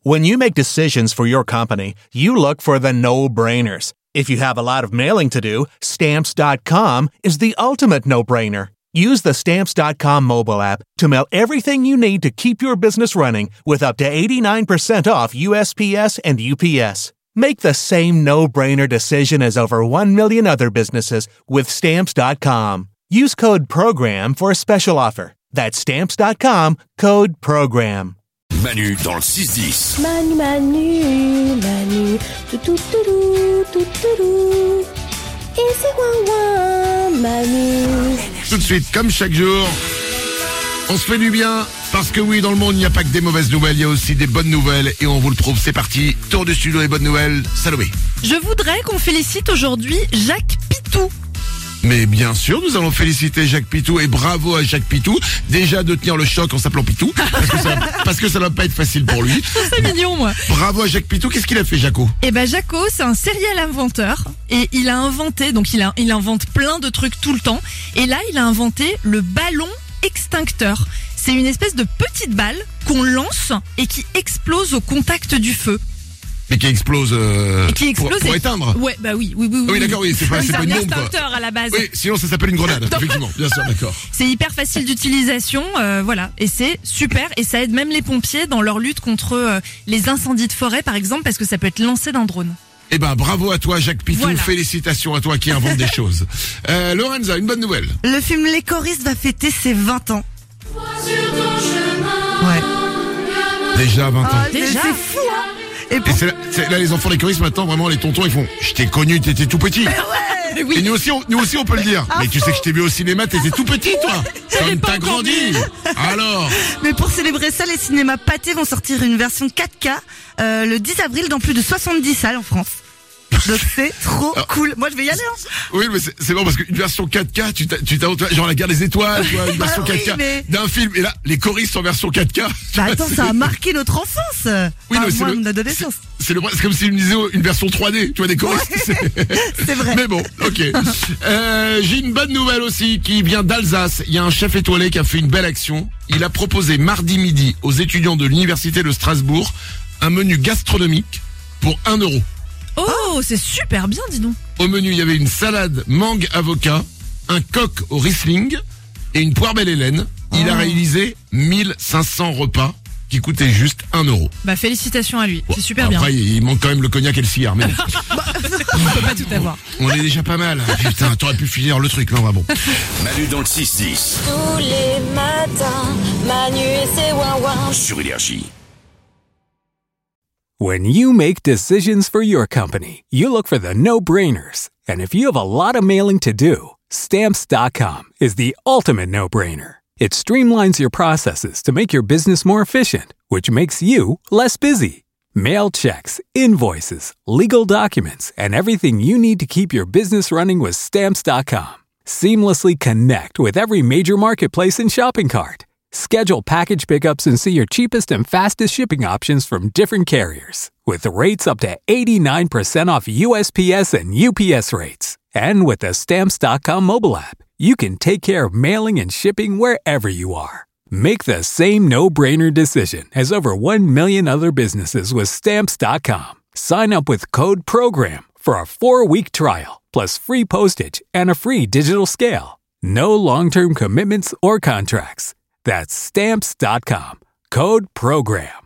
When you make decisions for your company, you look for the no-brainers. If you have a lot of mailing to do, Stamps.com is the ultimate no-brainer. Use the Stamps.com mobile app to mail everything you need to keep your business running with up to 89% off USPS and UPS. Make the same no-brainer decision as over 1 million other businesses with Stamps.com. Use code PROGRAM for a special offer. That's Stamps.com, code PROGRAM. Manu dans le 6-10. Manu, toutourou. Et c'est ouin, Manu. Tout de suite, comme chaque jour, on se fait du bien, parce que oui, dans le monde, il n'y a pas que des mauvaises nouvelles, il y a aussi des bonnes nouvelles, et on vous le prouve, c'est parti, tour du studio des bonnes nouvelles, Salomé. Je voudrais qu'on félicite aujourd'hui Jacques Pitou. Mais bien sûr, nous allons féliciter Jacques Pitou, et bravo à Jacques Pitou, déjà de tenir le choc en s'appelant Pitou, parce que ça ne va pas être facile pour lui. C'est mignon, moi. Bravo à Jacques Pitou, qu'est-ce qu'il a fait, Jaco ? Eh ben, Jaco, c'est un serial inventeur, et il a inventé, donc il invente plein de trucs tout le temps, et là, il a inventé le ballon extincteur. C'est une espèce de petite balle qu'on lance et qui explose au contact du feu. Mais qui explose, pour éteindre. Ouais, bah oui. Oui, d'accord, oui, c'est pas un une bombe, extincteur à la base. Oui, sinon ça s'appelle une grenade, effectivement, bien sûr, d'accord. C'est hyper facile d'utilisation, voilà, et c'est super, et ça aide même les pompiers dans leur lutte contre les incendies de forêt, par exemple, parce que ça peut être lancé d'un drone. Eh ben, bravo à toi, Jacques Pitou, Voilà. Félicitations à toi qui invente des choses. Lorenza, une bonne nouvelle. Le film Les choristes va fêter ses 20 ans. Ouais. Déjà 20 ans. Mais c'est fou, hein. Et Et c'est là, les enfants des choristes, maintenant, vraiment, les tontons, ils font « Je t'ai connu, t'étais tout petit ». Oui. Et nous aussi, on peut le dire. Mais tu sais que je t'ai vu au cinéma, t'étais tout petit, toi. Comme t'as grandi. Alors. Mais pour célébrer ça, les cinémas Pathé vont sortir une version 4K le 10 avril dans plus de 70 salles en France. Donc c'est trop cool. Moi je vais y aller, hein. Oui, mais c'est bon parce qu'une version 4K, tu t'as genre la guerre des étoiles, tu vois, une version 4K mais... d'un film. Et là, les choristes en version 4K. Bah attends, ça a marqué notre enfance. Oui, enfin, mais moi, mon adolescence. C'est comme s'ils me disaient une version 3D, tu vois, des choristes. Ouais, c'est vrai. Mais bon, ok. J'ai une bonne nouvelle aussi qui vient d'Alsace. Il y a un chef étoilé qui a fait une belle action. Il a proposé mardi midi aux étudiants de l'université de Strasbourg un menu gastronomique pour 1 €. Oh, c'est super bien, dis donc. Au menu, il y avait une salade mangue avocat, un coq au Riesling et une poire belle Hélène. Il a réalisé 1500 repas qui coûtaient juste 1 €. Bah, félicitations à lui. Bon, C'est super après, bien. il manque quand même le cognac et le cigare. Mais On peut pas tout avoir. on est déjà pas mal. Putain, t'aurais pu finir le truc, là, bon. Manu dans le 6-10. Tous les matins, Manu et ses ouin-ouin. Sur Énergie. When you make decisions for your company, you look for the no-brainers. And if you have a lot of mailing to do, Stamps.com is the ultimate no-brainer. It streamlines your processes to make your business more efficient, which makes you less busy. Mail checks, invoices, legal documents, and everything you need to keep your business running with Stamps.com. Seamlessly connect with every major marketplace and shopping cart. Schedule package pickups and see your cheapest and fastest shipping options from different carriers, with rates up to 89% off USPS and UPS rates. And with the Stamps.com mobile app, you can take care of mailing and shipping wherever you are. Make the same no-brainer decision as over 1 million other businesses with Stamps.com. Sign up with code PROGRAM for a 4-week trial, plus free postage and a free digital scale. No long-term commitments or contracts. That's Stamps.com. Code PROGRAM.